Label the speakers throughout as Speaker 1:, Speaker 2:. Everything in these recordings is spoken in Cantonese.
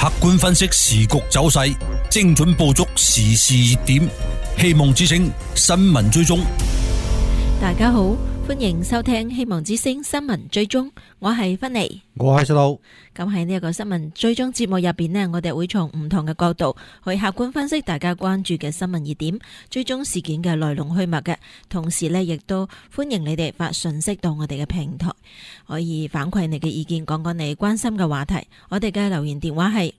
Speaker 1: 客觀分析時局走勢，精準捕捉時事熱點。希望之聲新聞追蹤。
Speaker 2: 大家好，歡迎收聽希望之聲新聞追蹤，我係芬妮，
Speaker 3: 我係細路。
Speaker 2: 咁喺呢一個新聞追蹤節目入邊呢，我哋會從唔同嘅角度去客觀分析大家關注嘅新聞熱點，追蹤事件嘅來龍去脈嘅。同時呢，亦都歡迎你哋發信息到我哋嘅平台，可以反饋你嘅意見，講講你關心嘅話題。我哋嘅留言電話係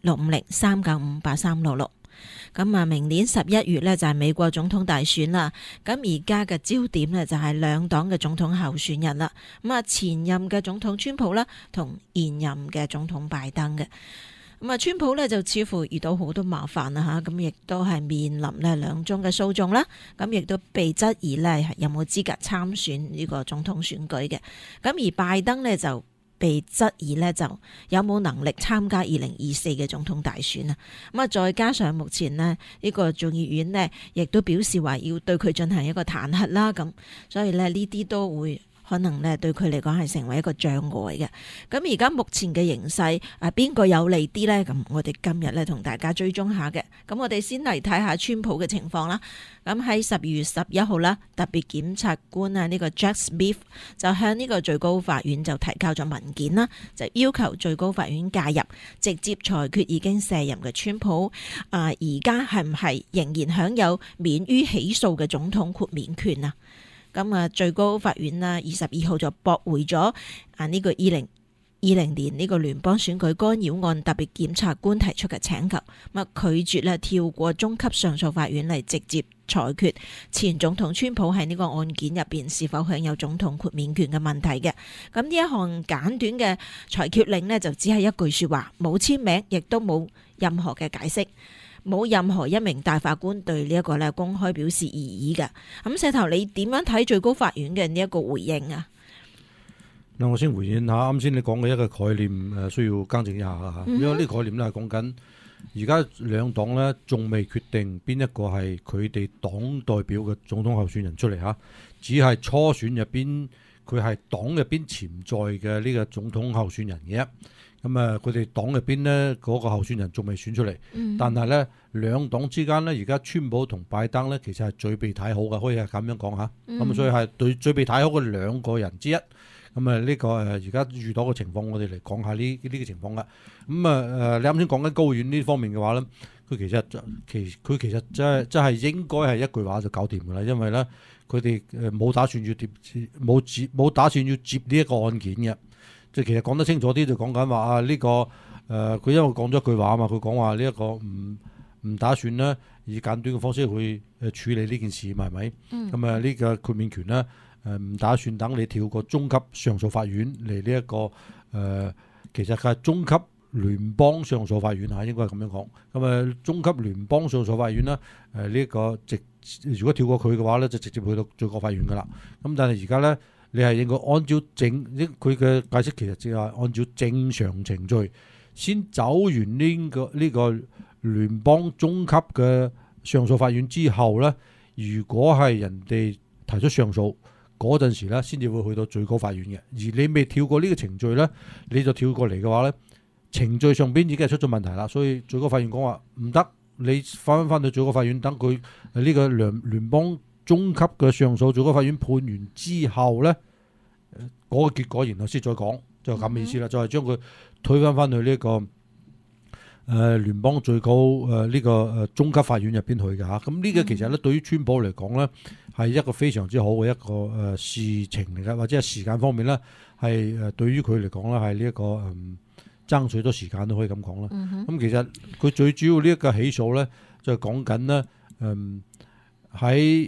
Speaker 2: 650-395-8366。咁啊，明年11月呢，就係美國總統大選啦。咁而家嘅焦點呢，就係兩黨嘅總統候選人啦。咁啊，前任嘅總統川普啦，同現任嘅總統拜登嘅。咁啊，川普呢，就似乎遇到好多麻煩啦吓，咁亦都係面臨呢兩宗嘅訴訟啦。咁亦都被質疑呢，有冇資格參選呢個總統選舉嘅。咁而拜登呢，就被質疑呢，就有冇能力參加2024嘅總統大選啊？咁啊，再加上目前呢個眾議院呢，亦都表示話要對佢進行一個彈劾啦，咁所以呢啲都會可能呢對佢嚟講係成為一個障礙嘅。咁而家目前嘅形勢邊個有利啲呢？咁我哋今日呢同大家追蹤下嘅。咁我哋先嚟睇下川普嘅情況啦。咁喺12月11號啦，特別檢察官呢個 Jack Smith 就向呢個最高法院就提交咗文件啦，就要求最高法院介入，直接裁決已經卸任嘅川普而家係唔係仍然享有免於起訴嘅總統豁免權啊？咁啊，最高法院啦22號就駁回咗呢個2020年呢個聯邦選舉干擾案特別檢察官提出嘅請求，拒絕咧跳過中級上訴法院嚟直接裁決前總統川普喺呢個案件入邊是否享有總統豁免權嘅問題嘅。咁呢一項簡短嘅裁決令呢，就只係一句說話，冇簽名，亦都冇任何嘅解釋，冇任何一名大法官對呢一個咧公開表示異議嘅。咁石頭，你點樣睇最高法院嘅呢一個回應啊？
Speaker 3: 嗱，我先回應下啱先你講嘅一個概念，需要更正一下嚇。因為呢個概念咧係講緊而家兩黨咧仲未決定邊一個係佢哋黨代表嘅總統候選人出嚟嚇，只係初選入邊佢係黨入邊潛在嘅呢個總統候選人嘅。咁啊，佢哋黨入邊呢嗰個候選人仲未選出嚟，但係咧兩黨之間呢，而家川普同拜登呢，其實係最被睇好嘅，可以係咁樣講嚇。咁所以係對最被睇好嘅兩個人之一。咁啊，呢個而家遇到嘅情況，我哋嚟講下呢個情況啦。咁啊你啱先講緊高院呢方面嘅話咧，佢其實真係應該係一句話就搞掂㗎啦，因為咧佢哋冇打算要接呢一個案件嘅。即係其實講得清楚啲，就講緊話呢個佢因為講咗一句話啊嘛，佢講話呢一個唔打算咧以簡短嘅方式去處理呢件事，係咪？咁啊呢個豁免權咧唔打算等你跳過中級上訴法院嚟呢一個其實佢係中級聯邦上訴法院嚇，應該係咁樣講。咁啊中級聯邦上訴法院咧呢個如果跳過佢嘅話咧，就直接去到最高法院噶啦。咁但係而家咧，你係應該按照佢嘅解釋，其實即係按照正常程序，先走完呢個聯邦中級嘅上訴法院之後咧，如果係人哋提出上訴嗰陣時咧，先至會去到最高法院嘅。而你未跳過呢個程序咧，你就跳過嚟嘅話咧，程序上邊已經係出咗問題啦。所以最高法院講話唔得，你翻到最高法院等佢呢個聯邦中級嘅上訴最高法院判完之後咧，嗰個結果然後先再講，就咁嘅意思啦。就係將佢推翻去呢個聯邦最高呢個中級法院入邊去嘅嚇。咁呢個其實咧對於川普嚟講咧係一個非常之好嘅一個事情嚟嘅，或者係時間方面咧係對於佢嚟講咧係呢一個爭取咗時間都可以咁講啦。咁其實佢最主要呢一個起訴咧就係講緊咧喺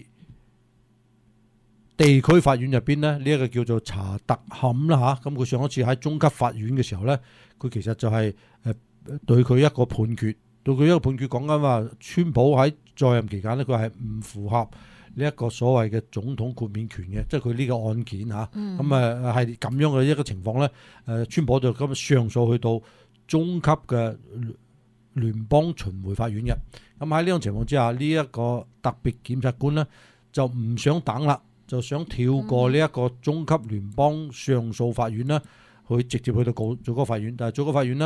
Speaker 3: 地區法院入邊咧，呢一個叫做查特坎啦嚇。咁佢上一次喺中級法院嘅時候咧，佢其實就係對佢一個判決，講緊話川普喺在任期間咧，佢係唔符合呢一個所謂嘅總統豁免權嘅，即係佢呢個案件嚇。咁係咁樣嘅一個情況咧，川普就咁上訴去到中級嘅聯邦巡迴法院嘅。咁喺呢種情況之下，呢一個特別檢察官咧就唔想等啦，就想跳過呢一個中級聯邦上訴法院啦，去直接去到最高法院。但係最高法院呢，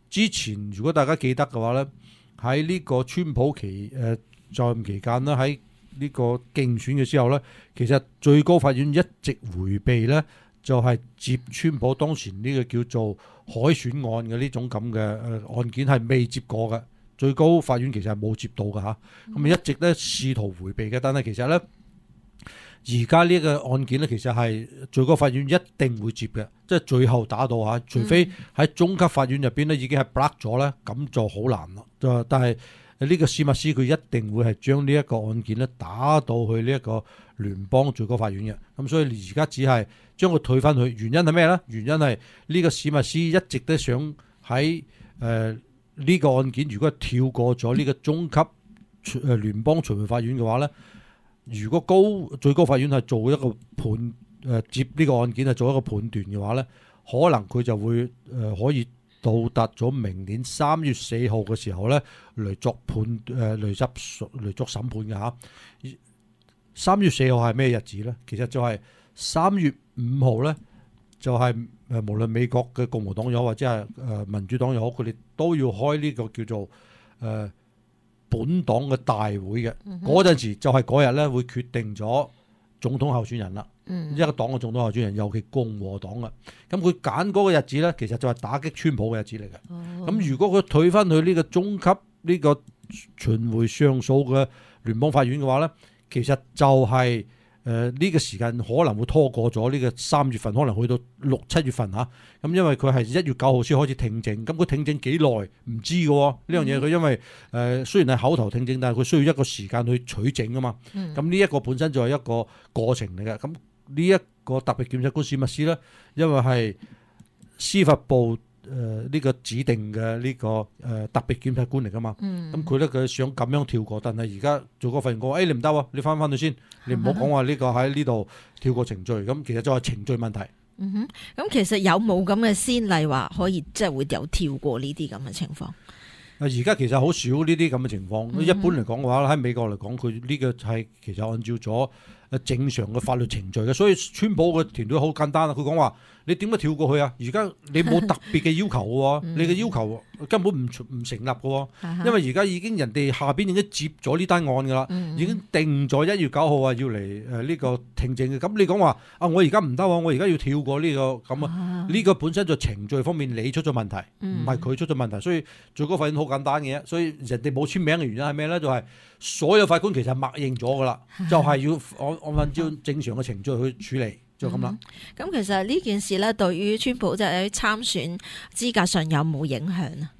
Speaker 3: 之前如果大家記得嘅話咧，喺呢個川普在任期間咧，喺呢個競選嘅時候咧，其實最高法院一直迴避咧，就係接川普當時呢個叫做海選案嘅呢種咁嘅案件係未接過嘅。最高法院其實係冇接到嘅嚇，咁一直咧試圖迴避嘅。但係其實咧，而家呢個案件咧，其實係最高法院一定會接嘅，即係最後打到嚇，除非喺中級法院入邊咧已經係 block 咗咧，咁就好難啦。但係呢個史密斯佢一定會係將呢一個案件咧打到去呢一個聯邦最高法院嘅。咁所以而家只係將佢退翻去，原因係咩咧？原因係呢個史密斯一直都想喺呢個案件如果跳過咗呢個中級聯邦巡迴法院嘅話咧，如果最高法院係做一個接呢個案件係做一個判斷嘅話咧，可能佢就會可以到達咗明年3月4號嘅時候咧嚟作審判嘅嚇。3月4號係咩日子咧？其實就係3月5號咧，就係無論美國嘅共和黨又好或者係民主黨又好，佢哋都要開呢個叫做本黨嘅大會嘅。嗰陣時就係嗰日咧會決定咗總統候選人啦。一個黨嘅總統候選人，尤其共和黨嘅。咁佢揀嗰個日子咧，其實就係打擊川普嘅日子嚟嘅。咁如果佢退翻去呢個中級呢個巡迴上訴嘅聯邦法院嘅話咧，其實就係呢個時間可能會拖過咗呢個3月份，可能去到6、7月份嚇。咁因為佢係1月9號先開始聽證，咁佢聽證幾耐唔知嘅喎。呢樣嘢佢因為雖然係口頭聽證，但係佢需要一個時間去取證啊嘛。咁呢一個本身就係一個過程嚟嘅。咁呢一個特別檢察官史密斯咧，因為係司法部呢個指定嘅呢個特別檢察官嚟噶嘛，咁佢咧佢想咁樣跳過，但係而家最高法院講，你唔得喎，你翻去先，你唔好講話呢個喺呢度跳過程序，咁其實就係程序問題。
Speaker 2: 咁其實有冇咁嘅先例話可以即係會有跳過呢啲咁嘅情況？
Speaker 3: 而家其實好少呢啲咁嘅情況。一般嚟講嘅話，喺美國嚟講，佢呢個係其實按照咗正常嘅法律程序嘅。所以川普嘅團隊好簡單啊，佢講話你點解跳過去啊？而家你冇特別嘅要求嘅喎，你嘅要求根本唔成立嘅喎，因為而家已經人哋下邊已經接咗呢單案㗎啦，已經定咗1月9號啊要嚟呢個聽證嘅。咁你講話啊，我而家唔得喎，我而家要跳過呢個咁啊？呢個本身就程序方面你出咗問題，唔係佢出咗問題。所以最高法院好簡單嘅，所以人哋冇簽名嘅原因係咩咧？就係所有法官其實默認咗㗎啦，就係要我按照正常嘅程序去處理。就咁啦。
Speaker 2: 咁其實呢件事咧，對於川普就喺參選資格上有冇影響啊？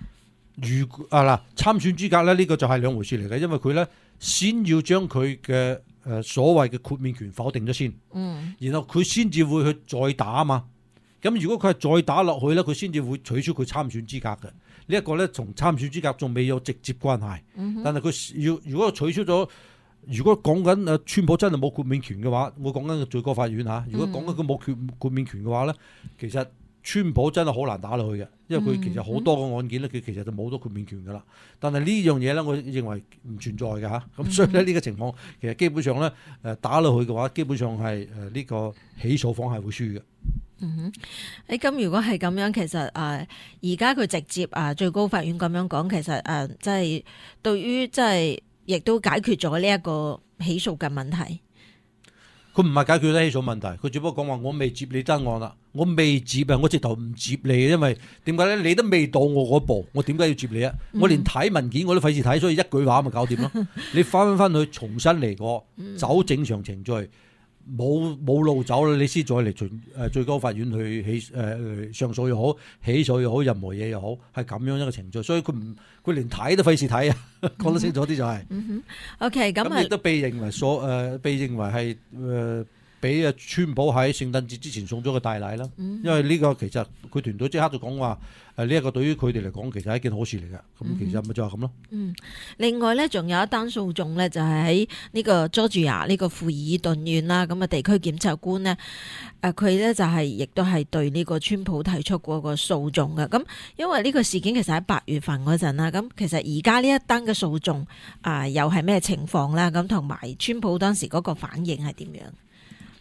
Speaker 3: 參選資格咧，呢個就係兩回事嚟嘅，因為佢咧先要將佢嘅所謂嘅豁免權否定咗先，然後佢先至會去再打啊嘛。咁如果佢係再打落去咧，佢先至會取消佢參選資格嘅。呢一個咧，同參選資格仲未有直接關係，但係佢如果取消咗。如果講緊川普真係冇豁免權嘅話，我講緊最高法院嚇。如果講緊佢冇豁免權嘅話咧，其實川普真係好難打落去嘅，因為佢其實好多個案件咧，佢其實就冇咗豁免權噶啦。但係呢樣嘢咧，我認為唔存在嘅嚇。咁所以咧，呢個情況其實基本上咧打落去嘅話，基本上係呢個起訴方係會輸嘅。
Speaker 2: 咁如果係咁樣，其實而家佢直接最高法院咁樣講，其實即係對於即係。亦都解決咗呢一個起訴嘅問題。
Speaker 3: 佢唔係解決咗起訴問題，佢只不過講話我未接你單案啦，我未接啊，我直頭唔接你，因為點解咧？你都未到我嗰步，我點解要接你啊？我連睇文件我都費事睇，所以一句話咪搞掂咯。你翻去重新嚟過，走正常程序。冇路走啦，你先再嚟最高法院去上訴又好，起訴又好，任何嘢又好，係咁樣一個程序，所以佢連睇都費事睇啊！講得清楚啲就係。
Speaker 2: OK， 咁
Speaker 3: 亦都被認為係俾川普喺聖誕節之前送咗個大禮啦。因為呢個其實佢團隊即刻就講話呢一個對於佢哋嚟講其實係一件好事嚟嘅。咁其實咪就係咁咯。
Speaker 2: 另外咧，仲有一單訴訟咧，就係喺呢個 Georgia 呢個富爾頓縣啦，咁啊地區檢察官呢，佢咧就係亦都係對呢個川普提出過個訴訟嘅。咁因為呢個事件其實喺8月份嗰陣啦，咁其實而家呢一單嘅訴訟又係咩情況啦？咁同埋川普當時嗰個反應係點樣？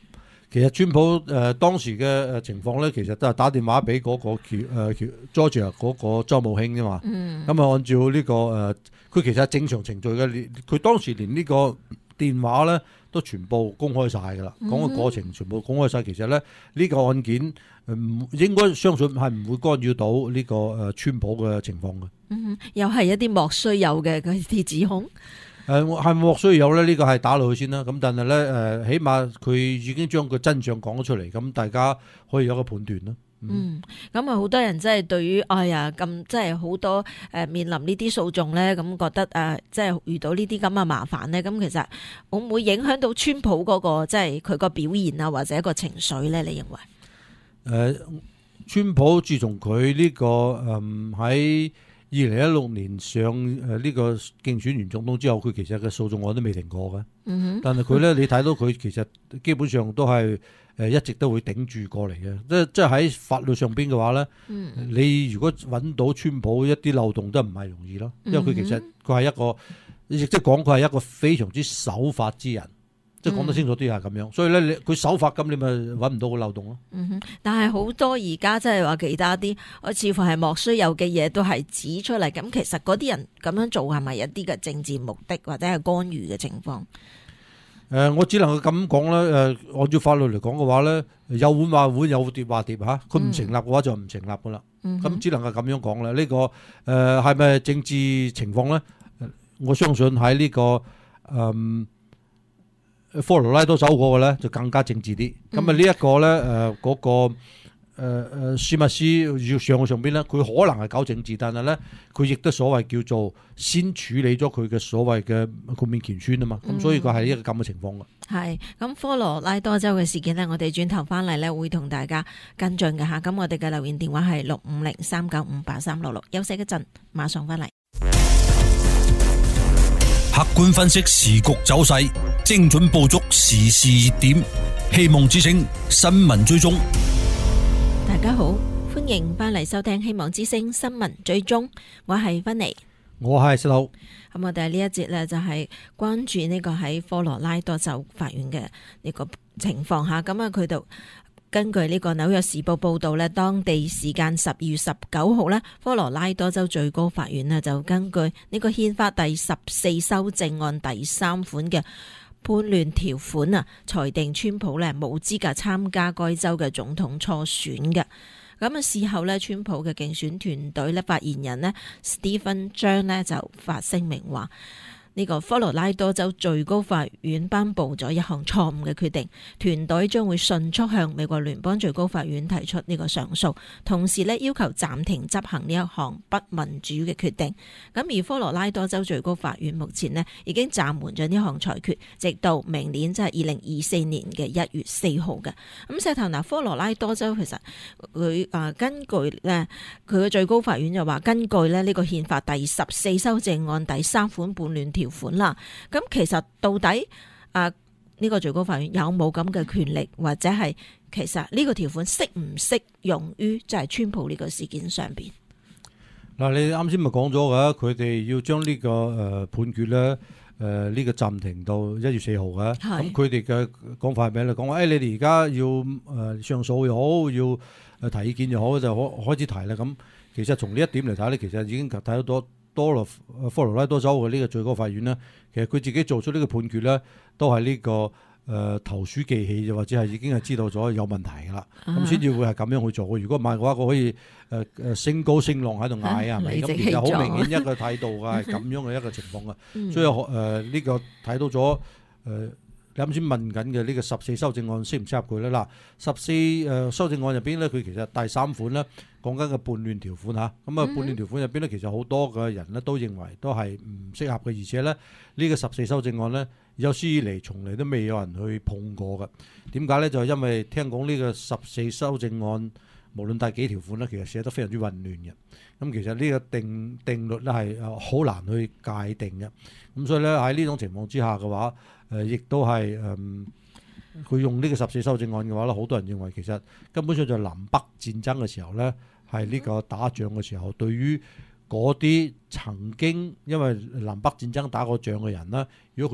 Speaker 3: 其實川普當時嘅情況咧，其實都係打電話俾嗰個Georgia 嗰個州務卿啫嘛。咁按照呢個佢其實係正常程序嘅，佢當時連呢個電話咧都全部公開晒㗎啦，講個過程全部公開晒。其實咧呢個案件唔應該相信係唔會干擾到呢個川普嘅情況嘅。
Speaker 2: 又係一啲莫須有嘅嗰啲指控。
Speaker 3: 係莫須有咧？呢個係打落去先啦。咁但係咧起碼佢已經將個真相講咗出嚟，咁大家可以有個判斷啦。
Speaker 2: 咁好多人真係對於咁即係好多面臨呢啲訴訟咧，咁覺得即係遇到呢啲咁嘅麻煩咧，咁其實會唔會影響到川普嗰個即係佢個表現啊，或者一個情緒咧？你認為？
Speaker 3: 川普自從佢呢個喺2016年上呢個競選完總統之後，佢其實嘅訴訟案都未停過嘅。但係佢咧，你睇到佢其實基本上都係一直都會頂住過嚟嘅。即係喺法律上邊嘅話咧，你如果揾到川普一啲漏洞都唔係容易咯。因為佢其實佢係一個，亦即係講佢係一個非常之守法之人。即係講得清楚啲係咁樣，所以咧佢守法咁，你咪揾唔到個漏洞咯。
Speaker 2: 但係好多而家即係話其他啲，似乎係莫須有嘅嘢都係指出嚟。咁其實嗰啲人咁樣做係咪一啲嘅政治目的或者係干預嘅情況？
Speaker 3: 我只能夠咁講啦。按照法律嚟講嘅話咧，有碗話碗，有碟話碟嚇，佢唔成立嘅話就唔成立噶啦。咁只能夠咁樣講啦。呢個係咪政治情況咧？我相信喺呢個科羅拉多州嗰個咧就更加政治啲。咁啊呢一個咧嗰個史密斯要上邊咧，佢可能係搞政治，但係咧佢亦都所謂叫做先處理咗佢嘅所謂嘅豁免權宣啊嘛。咁所以佢係一個咁嘅情況㗎。
Speaker 2: 係咁科羅拉多州嘅事件呢，我哋轉頭翻嚟咧會同大家跟進嘅嚇。咁我哋嘅留言電話係65039583666。休息一陣，馬上翻嚟。
Speaker 1: 客觀分析時局走勢，精準捕捉時事熱點，希望之聲新聞追蹤。
Speaker 2: 大家好，歡迎翻嚟收聽希望之聲新聞追蹤，我係芬妮，
Speaker 3: 我係石佬。
Speaker 2: 咁我哋呢一節呢，就係關注呢個喺科羅拉多州法院嘅呢個情況下，咁佢就根據呢個紐約時報報道呢，當地時間12月19號呢，科羅拉多州最高法院呢就根據呢個憲法第14修正案第3款嘅叛亂條款啊，裁定川普呢冇資格參加該州嘅總統初選嘅。咁事後呢，川普嘅競選團隊呢發言人呢 Stephen 張呢就發聲明話，呢個科羅拉多州最高法院頒布咗一項錯誤嘅決定，團隊將會迅速向美國聯邦最高法院提出呢個上訴，同時呢要求暫停執行呢一項不民主嘅決定。咁而科羅拉多州最高法院目前呢已經暫緩咗呢項裁決，直到明年即係2024年嘅1月4號嘅。咁石頭嗱，科羅拉多州其實佢根據呢佢嘅最高法院就話，根據呢個憲法第14修正案第3款叛亂條款啦，咁其實到底呢個最高法院有冇咁嘅權力，或者係其實呢個條款適唔適用於即係川普呢個事件上邊？
Speaker 3: 嗱，你啱先咪講咗㗎，佢哋要將呢個判決咧呢個暫停到1月4號嘅。咁佢哋嘅講法係咩咧？講話你哋而家要上訴又好，要提意見又好，就開始提啦。咁其實從呢一點嚟睇咧，其實已經睇到科羅拉多州嘅呢個最高法院呢，其實佢自己做出呢個判決咧，都係呢個投鼠忌器，或者係已經係知道咗有問題㗎啦，咁先至會係咁樣去做嘅。如果唔係嘅話，佢可以升高聲浪喺度嗌係咪？咁其實好明顯一個態度㗎，係咁樣嘅一個情況嘅。所以呢個睇到咗你啱先問緊嘅呢個14修正案適唔適合佢咧？嗱，14修正案入邊咧，佢其實第3款咧講緊嘅叛亂條款嚇，咁叛亂條款入邊咧，其實好多嘅人咧都認為都係唔適合嘅，而且咧呢個14修正案咧有史以嚟從嚟都未有人去碰過嘅。點解咧？就係因為聽講呢個14修正案無論第幾條款咧，其實寫得非常之混亂嘅。咁其實呢個定律咧係好難去界定嘅。咁所以咧喺呢種情況之下嘅話，亦都係佢用呢個14修正案嘅話咧，好多人認為其實根本上就係南北戰爭嘅時候咧，係呢個打仗嘅時候，對於嗰啲曾經因為南北戰爭打過仗嘅人咧，如果佢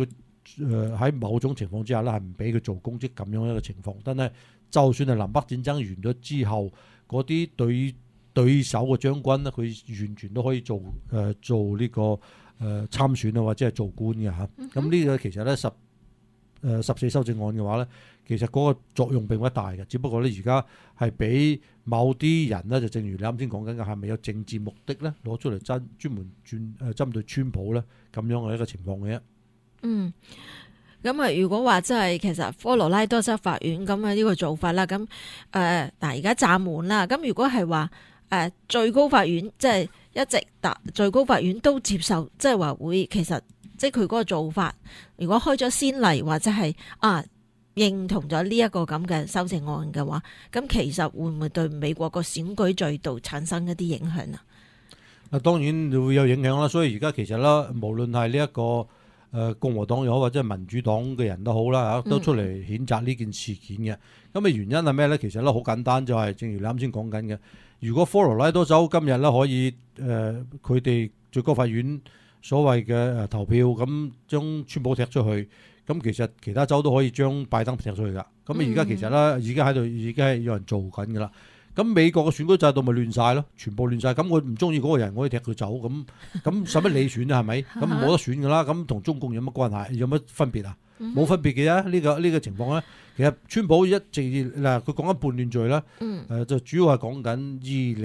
Speaker 3: 喺某種情況之下咧係唔俾佢做公職咁樣一個情況。但係就算係南北戰爭完咗之後，嗰啲對手嘅將軍咧，佢完全都可以做呢個參選啊，或者係做官嘅嚇。咁呢個其實咧14修正案嘅話咧，其實嗰個作用並不大嘅，只不過咧而家係俾某啲人咧，就正如你啱先講緊嘅，係咪有政治目的咧攞出嚟專門針對川普咧咁樣嘅一個情況嘅啫。
Speaker 2: 咁啊，如果話真係其實科羅拉多州法院咁嘅呢個做法啦，咁嗱而家暫緩啦。咁如果係話最高法院即係一直最高法院都接受，即係話會其實即係佢嗰個做法，如果開咗先例或者係認同咗呢一個咁嘅修正案嘅話，咁其實會唔會對美國個選舉制度產生一啲影響啊？
Speaker 3: 當然會有影響啦。所以而家其實啦，無論係呢一個共和黨又好，或者係民主黨嘅人都好啦，都出嚟譴責呢件事件嘅。咁嘅原因係咩咧？其實咧好簡單，就係正如你啱先講緊嘅。如果科羅拉多州今日咧可以佢哋最高法院所謂嘅投票，咁將川普踢出去，咁其實其他州都可以將拜登踢出去噶。咁而家其實咧已經喺度，已經係有人做緊噶啦。咁美國嘅選舉制度咪亂晒咯，全部亂晒。咁我唔中意嗰個人，我可以踢佢走。咁使乜你選啊？係咪？咁冇得選噶啦。咁同中共有乜關係？有乜分別啊？冇分別嘅啫。呢個情況咧，其實川普一直嗱，佢講緊叛亂罪啦。就主要係講緊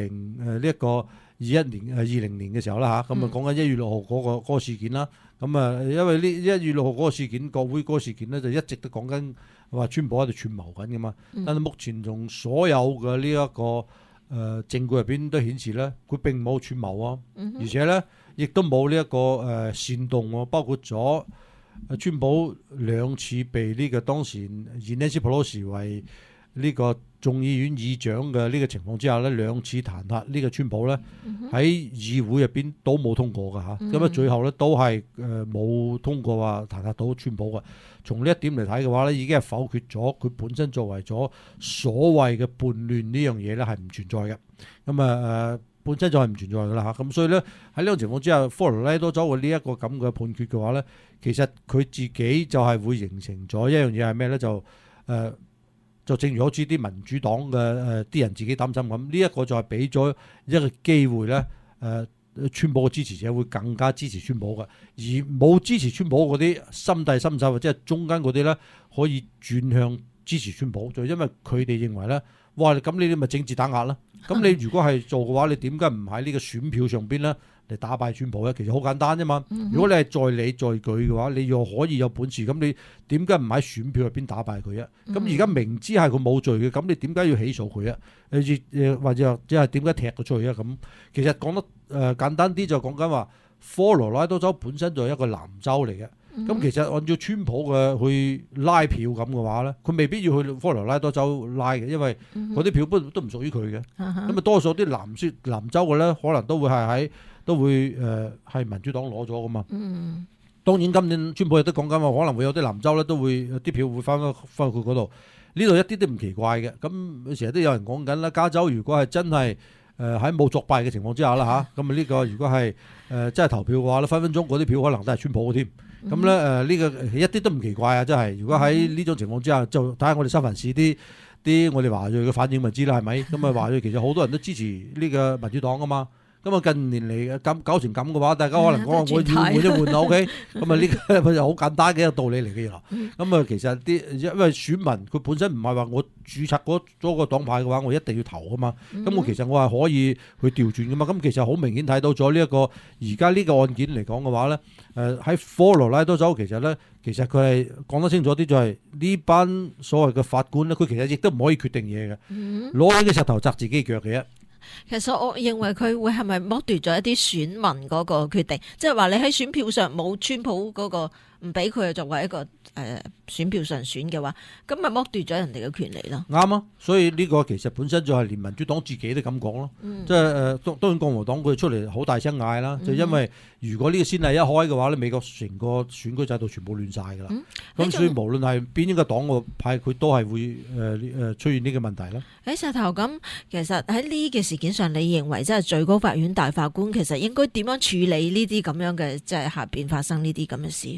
Speaker 3: 20年嘅時候啦嚇。咁啊講緊1月6號嗰個事件啦。咁啊，因為呢1月6號嗰個事件，國會嗰個事件咧，就一直都講緊話川普喺度串謀緊嘅嘛。但係目前從所有嘅呢一個證據入邊都顯示咧，佢並冇串謀啊，而且咧亦都冇呢一個煽動喎，包括咗川普2次被呢個當時以 Nancy Pelosi 為呢個眾議院議長嘅呢個情況之下咧，2次彈劾呢個川普咧喺議會入邊都冇通過嘅嚇。咁最後咧都係冇通過話彈劾到川普嘅。從呢一點嚟睇嘅話咧，已經係否決咗佢本身作為咗所謂嘅叛亂呢樣嘢咧係唔存在嘅。咁本身就係唔存在㗎啦嚇。咁所以咧喺呢種情況之下，科羅拉多州嘅呢一個咁嘅判決嘅話咧，其實佢自己就係會形成咗一樣嘢係咩咧？就正如好似啲民主黨嘅啲人自己擔心咁，呢一個就係俾咗一個機會咧，川普嘅支持者會更加支持川普嘅，而冇支持川普嗰啲心底深手或者係中間嗰啲咧，可以轉向支持川普，就因為佢哋認為咧，哇！咁呢啲咪政治打壓啦？咁你如果係做嘅話，你點解唔喺呢個選票上邊咧嚟打敗川普咧？其實好簡單啫嘛。如果你係在理在據嘅話，你又可以有本事，咁你點解唔喺選票入邊打敗佢啊？咁而家明知係佢冇罪嘅，咁你點解要起訴佢啊？或者即係點解踢佢出去啊？咁其實講得簡單啲，就講緊話科羅拉多州本身就係一個藍州嚟嘅。咁其實按照川普嘅去拉票咁嘅話咧，佢未必要去科羅拉多州拉嘅，因為嗰啲票都唔屬於佢嘅。咁多數啲藍州嘅咧，可能都會係民主黨攞咗噶嘛。當然今年川普亦都講緊話，可能會有啲藍州咧都會啲票會翻去佢嗰度。呢度一啲都唔奇怪嘅。咁成日都有人講緊啦，加州如果係真係喺冇作弊嘅情況之下啦嚇，咁呢個如果係真係投票嘅話咧，分分鐘嗰啲票可能都係川普嘅添。咁咧呢個一啲都唔奇怪啊！真係，如果喺呢種情況之下，就睇下我哋三藩市啲我哋華裔嘅反應咪知啦，係咪？咁啊華裔其實好多人都支持呢個民主黨噶嘛。咁啊近年嚟搞成咁嘅話，大家可能講我要換一換啦 ，OK？ 咁啊呢個就好簡單嘅一個道理嚟嘅啦。咁啊其實因為選民佢本身唔係話我註冊咗個黨派嘅話，我一定要投啊嘛。咁我其實我係可以去調轉噶嘛。咁其實好明顯睇到咗呢一個而家呢個案件嚟講嘅話咧，喺科羅拉多州其實佢係講得清楚啲，就係呢班所謂嘅法官咧，佢其實亦都唔可以決定嘢嘅，攞起個石頭砸自己腳嘅啫。
Speaker 2: 其實我認為佢會係咪剝奪咗一啲選民嗰個決定，即係話你喺選票上冇川普嗰個唔俾佢作為一個選票上選嘅話，咁咪剝奪咗人哋嘅權利咯。啱
Speaker 3: 啊，所以呢個其實本身就係連民主黨自己都咁講咯，即係當然共和黨佢出嚟好大聲嗌啦，就因為如果呢個先例一開嘅話咧，美國成個選舉制度全部亂晒噶啦，咁所以無論係邊一個黨個派，佢都係會出現呢個問題啦。
Speaker 2: 喺石頭咁，其實喺呢個事件上，你認為即係最高法院大法官其實應該點樣處理呢啲咁樣嘅，即係下邊發生呢啲咁嘅事？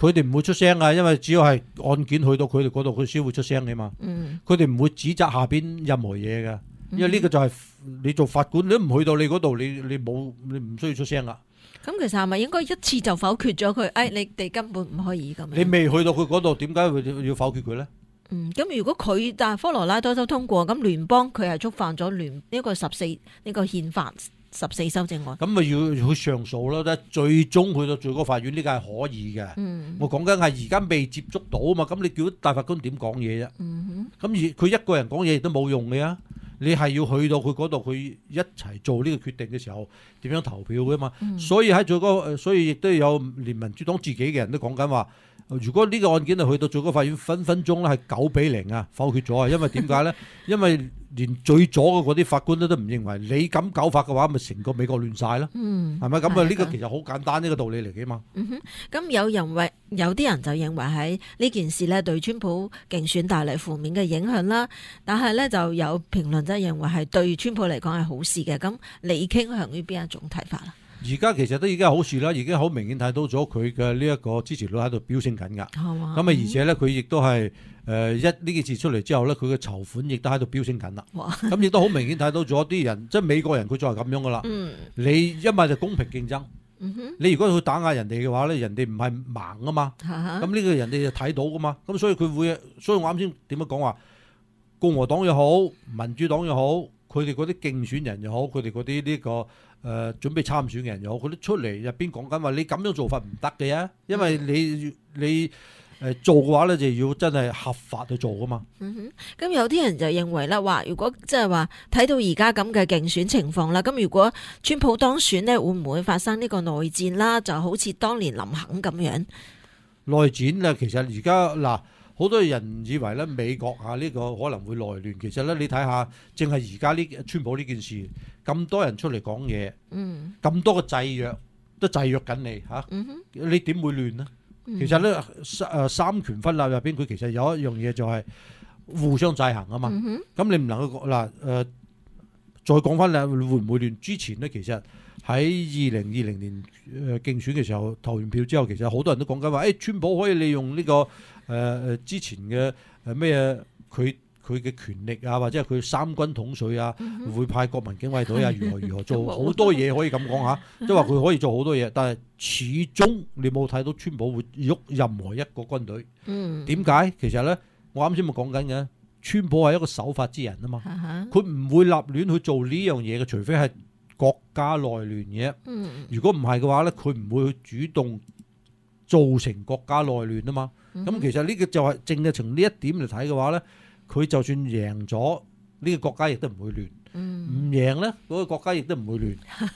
Speaker 3: 佢哋唔會出聲啊，因為只要係案件去到佢哋嗰度，佢先會出聲嘅嘛。佢哋唔會指責下邊任何嘢嘅，因為呢個就係你做法官，你都唔去到你嗰度，你唔需要出聲噶。
Speaker 2: 咁其實係咪應該一次就否決咗佢？你哋根本唔可以咁樣。
Speaker 3: 你未去到佢嗰度，點解會要否決佢咧？
Speaker 2: 咁如果佢但係科羅拉多州通過，咁聯邦佢係觸犯咗呢個憲法14修正案，
Speaker 3: 咁咪要去上訴咯。最終去到最高法院呢個係可以嘅。我講緊係而家未接觸到啊嘛。咁你叫大法官點講嘢啫？咁而佢一個人講嘢亦都冇用嘅啊！你係要去到佢嗰度，佢一齊做呢個決定嘅時候，點樣投票嘅嘛？所以喺最高，所以亦都有連民主黨自己嘅人都講緊話，如果呢個案件係去到最高法院，分鐘咧係9-0啊，否決咗啊！因為點解咧？因為連最左嘅嗰啲法官都唔認為你咁搞法嘅話，咪成個美國亂晒咯。係咪咁啊？呢個其實好簡單呢個道理嚟嘅嘛。
Speaker 2: 咁有啲人就認為喺呢件事咧對川普競選帶嚟負面嘅影響啦，但係咧就有評論者認為係對川普嚟講係好事嘅。咁你傾向於邊一種睇法啊？
Speaker 3: 而家其實都已經係好事啦，已經好明顯睇到咗佢嘅呢一個支持率喺度飆升緊㗎。咁啊，而且咧佢亦都係呢件事出嚟之後咧，佢嘅籌款亦都喺度飆升緊啦。咁亦都好明顯睇到咗啲人，即係美國人佢就係咁樣㗎啦。你一咪就公平競爭。你如果去打壓人哋嘅話咧，人哋唔係盲啊嘛。咁呢個人哋就睇到㗎嘛。咁所以佢會，所以我啱先點樣講話，共和黨又好，民主黨又好，佢哋嗰啲競選人又好，佢哋嗰啲呢個準備參選嘅人又好，佢都出嚟入邊講緊話，你咁樣做法唔得嘅呀，因為你做嘅話咧，就要真係合法去做噶嘛。
Speaker 2: 咁有啲人就認為啦，話如果即係話睇到而家咁嘅競選情況啦，咁如果川普當選呢，會唔會發生呢個內戰啦？就好似當年林肯咁樣。
Speaker 3: 內戰咧，其實而家嗱，好多人以為咧美國啊呢個可能會內亂，其實咧你睇下，淨係而家呢川普呢件事，咁多人出嚟講嘢，咁多個制約都制約緊你嚇，你點會亂呢？其實咧三權分立入邊，佢其實有一樣嘢就係互相制衡啊嘛。咁你唔能夠嗱再講翻你會唔會亂？之前咧其實喺2020年競選嘅時候投完票之後，其實好多人都講緊話，川普可以利用呢個之前嘅咩佢嘅權力啊，或者係佢三軍統帥啊，會派國民警衛隊啊，如何做好多嘢可以咁講下，即係話佢可以做好多嘢，但係始終你冇睇到川普會喐任何一個軍隊。點解？其實咧，我啱先咪講緊嘅，川普係一個守法之人啊嘛，佢唔會立亂去做呢樣嘢嘅，除非係國家內亂嘅。如果唔係嘅話咧，佢唔會去主動造成國家內亂啊嘛。咁其實呢個就係正係從呢一點嚟睇嘅話咧，佢就算贏咗，呢個國家亦都唔會亂；唔贏咧，嗰個國家亦都唔會亂。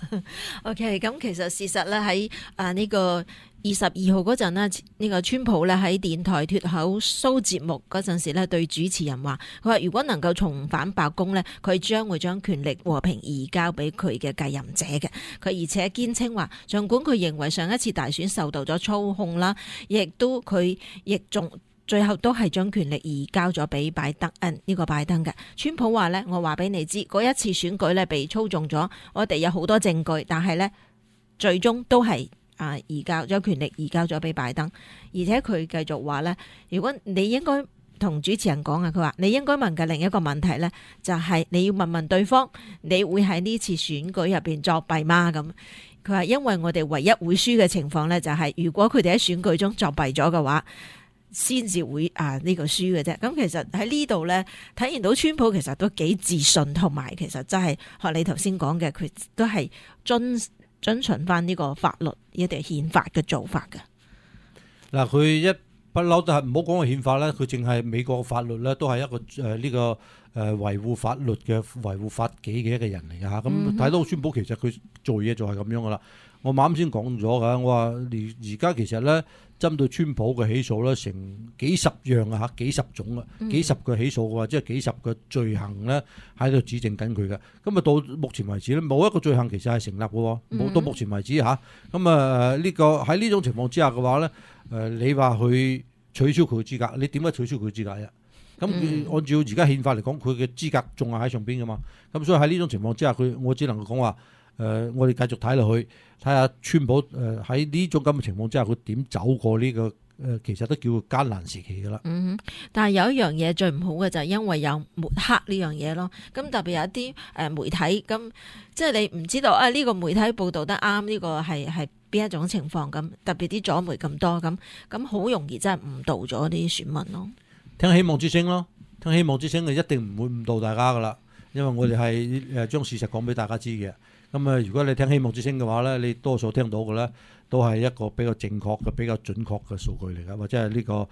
Speaker 2: OK， 咁其實事實咧喺呢個22號嗰陣呢，呢個川普咧喺電台脫口 show 節目嗰陣時咧，對主持人話：佢話如果能夠重返白宮咧，佢將會將權力和平移交俾佢嘅繼任者嘅。佢而且堅稱話，儘管佢認為上一次大選受到咗操控啦，佢亦仲最後都係將權力移交咗俾拜登嘅。川普話咧：我話俾你知，嗰一次選舉咧被操縱咗，我哋有好多證據，但係咧最終都係移交咗權力，移交咗俾拜登。而且佢繼續話咧，如果你應該同主持人講啊，佢話你應該問嘅另一個問題咧，就係你要問對方，你會喺呢次選舉入邊作弊嗎？咁佢話因為我哋唯一會輸嘅情況咧，就係如果佢哋喺選舉中作弊咗嘅話，先至會呢個輸嘅啫。咁其實喺呢度咧，體現到川普其實都幾自信，同埋其實真係學你頭先講嘅，佢都係遵循翻呢個法律一定憲法嘅做法嘅。嗱，
Speaker 3: 佢一不嬲都係唔好講個憲法咧，佢淨係美國法律咧，都係一個呢個維護法律嘅維護法紀嘅一個人嚟㗎嚇。咁睇到川普其實佢做嘢就係咁樣㗎啦。我啱先講咗㗎，我話而家其實咧，針對川普嘅起訴咧，成幾十樣啊嚇，幾十種啊，幾十個起訴嘅話，即係幾十個罪行咧喺度指證緊佢嘅。咁啊到目前為止咧，冇一個罪行其實係成立嘅喎，冇到目前為止嚇。咁呢個喺呢種情況之下嘅話咧，你話去取消佢嘅資格，你點解取消佢嘅資格呀？咁按照而家憲法嚟講，佢嘅資格仲係喺上邊㗎嘛。咁所以喺呢種情況之下，我只能夠講話。我哋繼續睇落去，睇下川普喺呢種咁嘅情況之下，佢點走過呢個其實都叫艱難時期㗎啦。
Speaker 2: 但係有一樣嘢最唔好嘅就係因為有抹黑呢樣嘢咯。咁特別有一啲媒體，咁即係你唔知道呢個媒體報導得啱，呢個係邊一種情況咁。特別啲左媒咁多咁好容易真係誤導咗啲選民咯。
Speaker 3: 聽希望之聲咯，聽希望之聲就一定唔會誤導大家㗎啦，因為我哋係將事實講俾大家知嘅。咁如果你聽希望之聲嘅話咧，你多數聽到嘅咧都係一個比較正確嘅、比較準確嘅數據嚟㗎，或者係呢個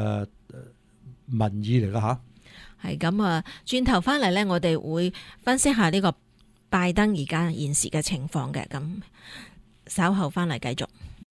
Speaker 3: 民意嚟㗎嚇。
Speaker 2: 係咁啊，轉頭翻嚟咧，我哋會分析下呢個拜登而家現時嘅情況嘅。咁稍後翻嚟繼續。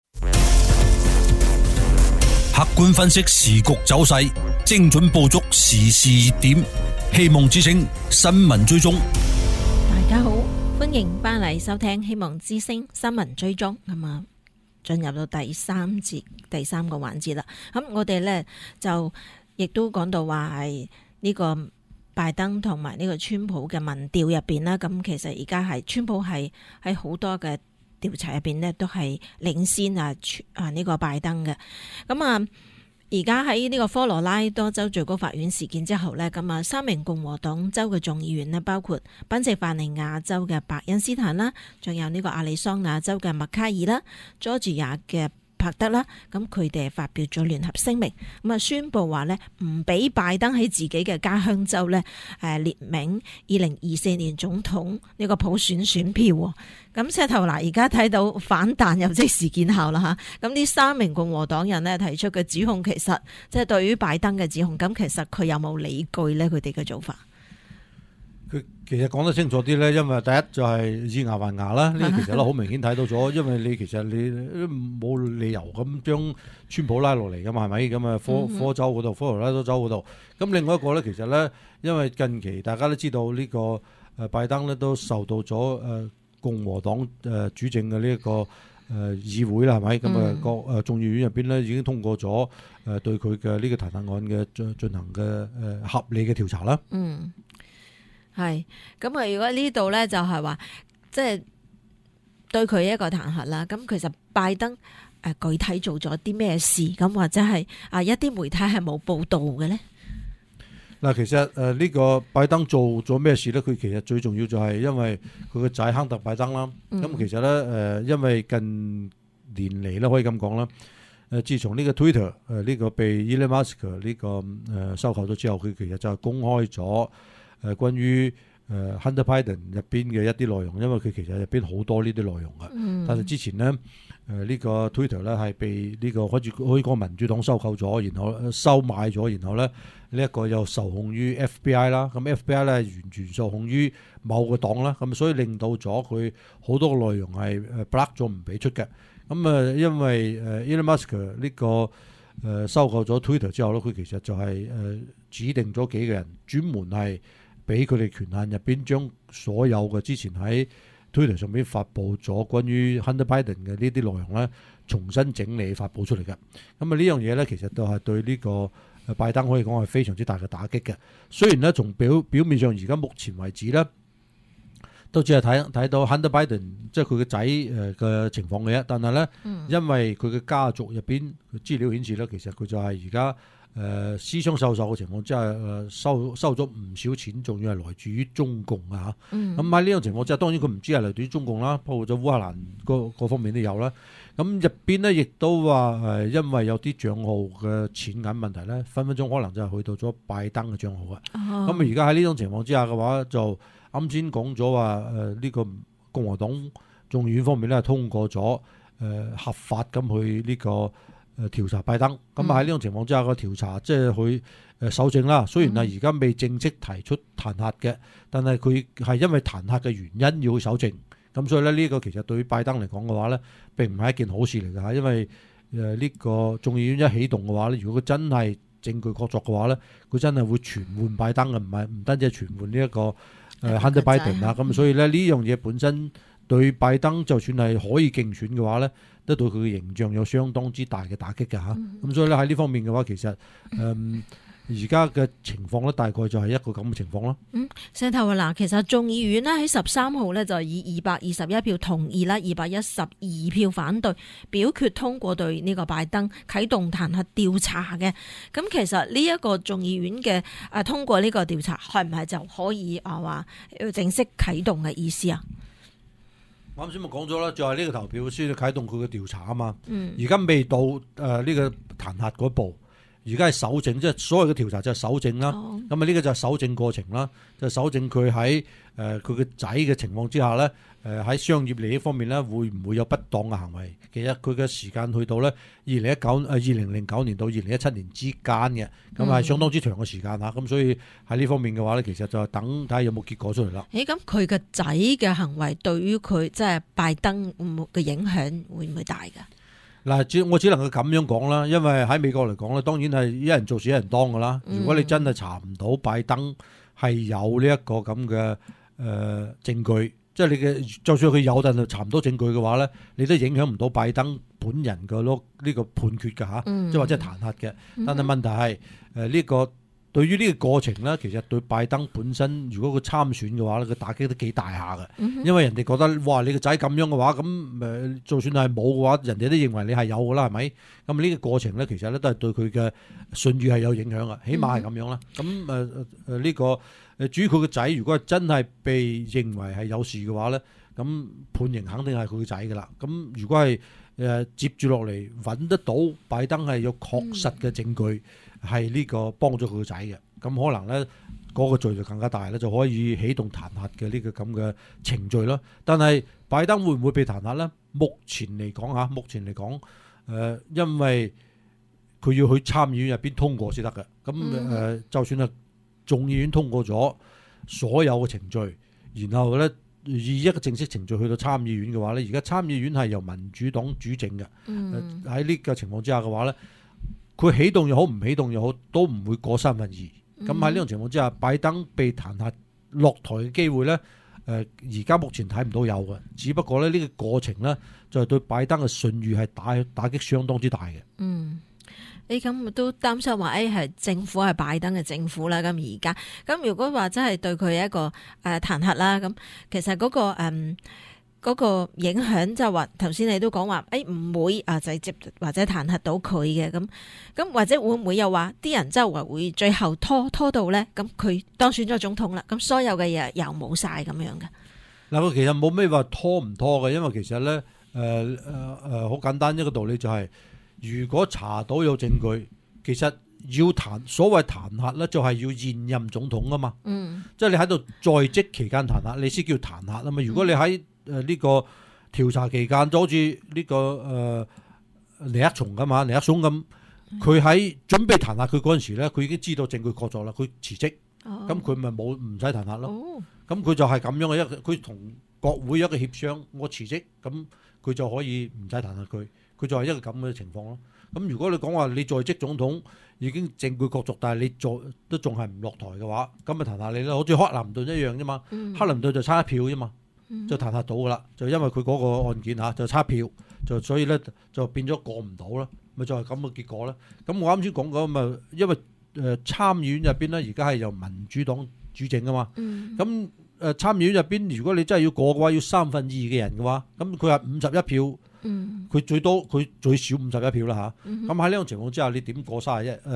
Speaker 1: 客觀分析時局走勢，精準捕捉時事熱點。希望之聲新聞追蹤。
Speaker 2: 大家好，歡迎翻嚟收聽希望之聲新聞追蹤。咁啊，進入到第三個環節啦。咁我哋呢，就亦都講到話係呢個拜登同埋呢個川普嘅民調入邊啦。咁其實而家係川普係喺好多嘅調查入邊呢都係領先呢個拜登嘅。咁啊，而家喺呢個科羅拉多州最高法院事件之後呢，咁啊3名共和黨州嘅眾議員呢，包括賓夕法尼亞州嘅白恩斯坦啦，仲有呢個亞利桑那州嘅麥卡爾啦，佐治亞嘅帕德啦，咁佢哋發表咗聯合聲明，咁啊宣布話呢唔俾拜登喺自己嘅家鄉州呢列名2024年總統呢個普選選票。咁石頭嗱，而家睇到反彈又即時見效啦吓。咁呢3名共和黨人呢提出嘅指控，其實即係對於拜登嘅指控，咁其實佢有冇理據呢？佢哋嘅做法？
Speaker 3: 佢其實講得清楚啲咧，因為第一就係以牙還牙啦，呢個其實都好明顯睇到咗，因為你其實你冇理由咁將川普拉落嚟噶嘛，係咪？咁啊科州嗰度，科羅拉多州嗰度。咁另外一個咧，其實咧，因為近期大家都知道呢個拜登咧都受到咗共和黨主政嘅呢一個議會啦，係咪？咁個眾議院入邊咧已經通過咗對佢嘅呢個彈劾案嘅進行嘅合理嘅調查啦。
Speaker 2: 係咁啊！如果呢度咧就係話，即係對佢一個彈劾啦。咁其實拜登具體做咗啲咩事？咁或者係一啲媒體係冇報道嘅咧？
Speaker 3: 嗱，其實呢個拜登做咗咩事咧？佢其實最重要就係因為佢個仔亨特拜登啦。咁其實咧因為近年嚟咧可以咁講啦。自從呢個 Twitter 呢個被 Elon Musk 呢個收購咗之後，佢其實就係公開咗關於Hunter Biden 入邊嘅一啲內容，因為佢其實入邊好多呢啲內容嘅。但係之前呢，呢個 Twitter 咧係被呢個可以講民主黨收購咗，然後收買咗，然後咧呢一個又受控於 FBI 啦。咁 FBI 咧完全受控於某個黨啦，咁所以令到咗佢好多個內容係block 咗唔俾出嘅。咁因為Elon Musk 呢個收購咗 Twitter 之後咧，佢其實就係指定咗幾個人專門係俾佢哋權限入邊，將所有嘅之前喺 Twitter 上邊發布咗關於 Hunter Biden 嘅呢啲內容咧，重新整理發布出嚟嘅。咁呢樣嘢咧，其實都係對呢個拜登可以講係非常之大嘅打擊嘅。雖然咧，從表面上而家目前為止咧，都只係睇到 Hunter Biden 即係佢嘅仔嘅情況嘅啫。但係咧，因為佢嘅家族入邊資料顯示咧，其實佢就係而家私相授受嘅情況之下，收咗唔少錢，仲要係來自於中共啊嚇。咁喺呢種情況之下，當然佢唔知係來自於中共啦，包括咗烏克蘭各方面都有啦。咁入邊咧亦都話因為有啲賬號嘅錢銀問題咧，分分鐘可能就係去到咗拜登嘅賬號啊。咁而家喺呢種情況之下嘅話，就啱先講咗話呢個共和黨眾議院方面咧通過咗合法咁去呢個調查拜登。咁喺呢種情況之下個調查即係去搜證啦。雖然係而家未正式提出彈劾嘅，但係佢係因為彈劾嘅原因要去搜證。咁所以咧呢個其實對於拜登嚟講嘅話咧，並唔係一件好事嚟㗎嚇。因為呢個眾議院一啟動嘅話咧，如果佢真係證據確鑿嘅話咧，佢真係會傳喚拜登嘅，唔單止係傳喚呢一個Hunter Biden 啊。咁所以咧呢樣嘢本身對拜登就算係可以競選嘅話咧，都對佢嘅形象有相當之大嘅打擊嘅嚇。咁所以咧喺呢方面嘅話，其實而家嘅情況咧，大概就係一個咁嘅情況咯。
Speaker 2: 石頭話嗱，其實眾議院呢喺13號呢就以221票同意啦，212票反對表決通過對呢個拜登啟動彈劾調查嘅。咁其實呢一個眾議院嘅通過呢個調查，係唔係就可以話正式啟動嘅意思啊？
Speaker 3: 我啱先咪講咗啦，就係呢個投票先至啟動佢嘅調查啊嘛。而家未到呢個彈劾嗰步。而家係搜證，即係所謂嘅調查就係搜證啦。咁啊呢個就係搜證過程啦，就係搜證佢喺佢嘅仔嘅情況之下咧，喺商業利益方面咧，會唔會有不當嘅行為？其實佢嘅時間去到咧2009年到2017年之間嘅，咁係相當之長嘅時間嚇。咁所以喺呢方面嘅話咧，其實就等睇下有冇結果出嚟啦。
Speaker 2: 咁佢嘅仔嘅行為對於佢即係拜登嘅影響會唔會大㗎？
Speaker 3: 嗱，我只能夠咁樣講啦，因為喺美國嚟講咧，當然係一人做事一人當噶啦。如果你真係查唔到拜登係有呢一個咁嘅證據，即係你嘅，就算佢有，但係查唔到證據嘅話咧，你都影響唔到拜登本人嘅呢個判決㗎嚇，即係或者係彈劾嘅。但係問題係呢個。對於呢個過程咧，其實對拜登本身，如果佢參選嘅話咧，佢打擊都幾大下嘅。因為人哋覺得，哇！你個仔咁樣嘅話，咁就算係冇嘅話，人哋都認為你係有嘅啦，係咪？咁呢個過程咧，其實咧都係對佢嘅信譽係有影響嘅，起碼係咁樣啦。咁呢個至於佢個仔，如果係真係被認為係有事嘅話咧，咁判刑肯定係佢個仔嘅啦。咁如果係接住落嚟揾得到拜登係有確實嘅證據。係呢個幫咗佢個仔嘅，咁可能咧嗰個罪就更加大咧，就可以啟動彈劾嘅呢個咁嘅程序咯。但係拜登會唔會被彈劾咧？目前嚟講，因為佢要去參議院入邊通過先得嘅。咁就算係眾議院通過咗所有嘅程序，然後咧以一個正式程序去到參議院嘅話咧，而家參議院係由民主黨主政嘅。喺呢個情況之下嘅話咧。佢啟動又好，唔啟動又好，都唔會過2/3。咁喺呢種情況之下，拜登被彈劾落台嘅機會咧，而家目前睇唔到有嘅。只不過咧呢個過程咧，就係對拜登嘅信譽係打擊相當之大嘅。
Speaker 2: 你咁都擔心話，係政府係拜登嘅政府啦。咁而家咁如果話真係對佢一個彈劾啦，咁其實嗰個影響就話頭先你都講話，唔會直接或者彈劾到佢嘅咁或者會唔會又話啲人真係話會最後拖到咧？咁佢當選咗總統啦，咁所有嘅嘢又冇晒咁樣嘅。
Speaker 3: 嗱，佢其實冇咩話拖唔拖嘅，因為其實咧好簡單一個道理就係，如果查到有證據，其實要所謂彈劾咧，就係要現任總統啊嘛。即係你喺度在職期間彈劾，你先叫彈劾啊嘛。如果你喺呢個調查期間就好似呢個尼克松咁嘛，尼克松咁，佢喺準備彈劾佢嗰陣時咧，佢已經知道證據確鑿啦，佢辭職，咁佢咪唔使彈劾咯。咁佢就係咁樣嘅佢同國會一個協商，我辭職，咁佢就可以唔使彈劾佢，佢就係一個咁嘅情況咯。咁如果你講話你在職總統已經證據確鑿，但係你都仲係唔落台嘅話，咁咪彈劾你啦。好似克林頓一樣啫嘛，克林頓就差一票啫嘛。就彈劾到噶啦，就因為佢嗰個案件就差票，就所以咧就變咗過唔到啦，咪就係咁嘅結果啦。咁我啱先講過咪，因為參議院入邊咧而家係由民主黨主政啊嘛，咁參議院入邊如果你真係要過嘅話，要2/3嘅人嘅話，咁佢係51票，佢最少51票啦嚇。咁喺呢種情況之下，你點過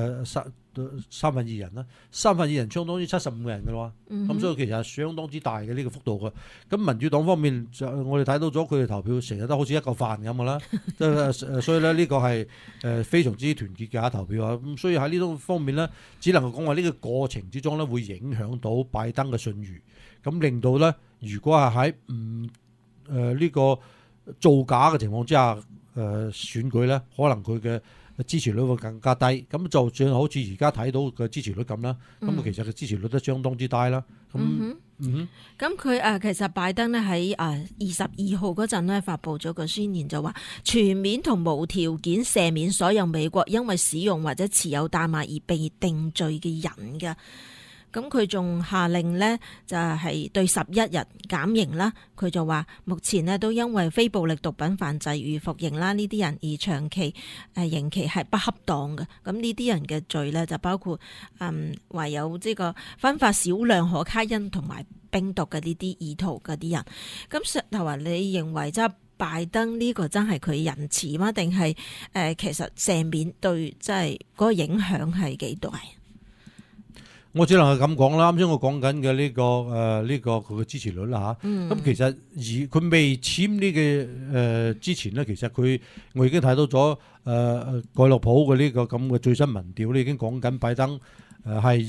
Speaker 3: 2/3人啦？2/3人相當於75個人嘅咯，咁所以其實係相當之大嘅呢個幅度嘅。咁民主黨方面就我哋睇到咗佢哋投票成日都好似一嚿飯咁嘅啦，所以咧呢個係非常之團結嘅投票啊。咁所以喺呢種方面咧，只能夠講話呢個過程之中咧會影響到拜登嘅信譽，咁令到咧如果係喺呢個造假嘅情況之下選舉咧，可能佢嘅支持率會更加低，咁就算好似而家睇到嘅支持率咁啦，咁其實嘅支持率都相當之低啦。
Speaker 2: 咁佢其實拜登咧喺22號嗰陣咧發布咗個宣言，就話全面同無條件赦免所有美國因為使用或者持有大麻而被定罪嘅人嘅。 咁佢仲下令呢，就係對11人減刑啦。佢就話目前呢都因為非暴力毒品犯罪而服刑啦，呢啲人而長期刑期係不恰當嘅。咁呢啲人嘅罪呢，就包括懷有呢個分發少量可卡因同埋冰毒嘅呢啲意圖嗰啲人。咁石頭話，你認為即係拜登呢個真係佢仁慈嗎？定係其實赦免對即係嗰個影響係幾大？
Speaker 3: 我只能係咁講啦。啱先我講緊嘅呢個佢嘅支持率啦嚇。咁其實而佢未簽呢個之前咧，其實我已經睇到咗蓋洛普嘅呢個咁嘅最新民調咧，已經講緊拜登係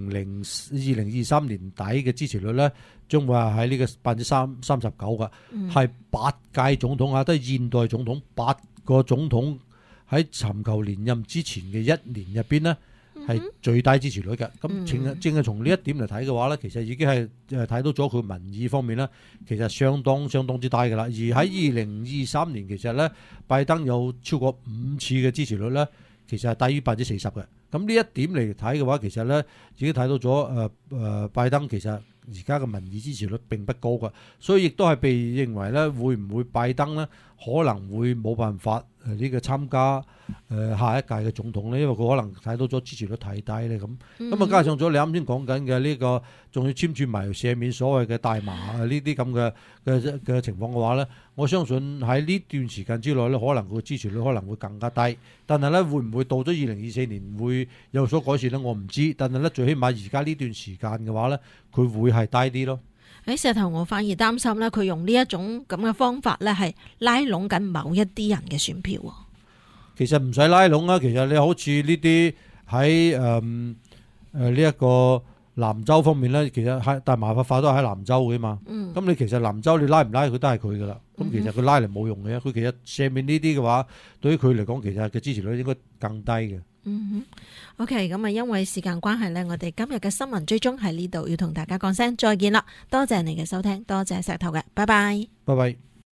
Speaker 3: 2023年底嘅支持率咧，將會係喺呢個39%嘅，係8屆總統啊，都係現代總統8個總統喺尋求連任之前嘅一年入邊呢，係最低支持率嘅。咁正係從呢一點嚟睇嘅話咧，其實已經係睇到咗佢民意方面咧，其實相當之低㗎啦。而喺2023年，其實咧拜登有超過5次嘅支持率咧，其實係低於40%嘅。咁呢一點嚟睇嘅話，其實咧已經睇到咗拜登其實而家嘅民意支持率並不高嘅，所以亦都係被認為咧會唔會拜登咧可能會冇辦法呢個參加下一屆嘅總統咧，因為佢可能睇到咗支持率太低咧咁。咁啊加上咗你啱先講緊嘅呢個，仲要簽署埋赦免所謂嘅大麻呢啲咁嘅情況嘅話咧，我相信喺呢段時間之內咧，可能佢嘅支持率可能會更加低。但係咧會唔會到咗2024年會有所改善咧？我唔知。但係咧最起碼而家呢段時間嘅話咧，佢會係低啲咯。
Speaker 2: 喺石頭，我反而擔心咧，佢用呢一種咁嘅方法咧，係拉攏緊某一啲人嘅選票。
Speaker 3: 其實唔使拉攏啊，其實你好似呢啲喺呢一個南州方面咧，其實係大麻合法都係喺南州嘅嘛。咁你其實南州你拉唔拉佢都係佢噶啦。咁其實佢拉嚟冇用嘅，佢其實赦免呢啲嘅話，對於佢嚟講，其實嘅支持率應該更低嘅。
Speaker 2: OK， 咁啊，因為時間關係呢，我哋今日嘅新聞追蹤喺呢度，要同大家講聲再見啦。多謝你嘅收聽，多謝石頭嘅，拜拜。
Speaker 3: 拜拜。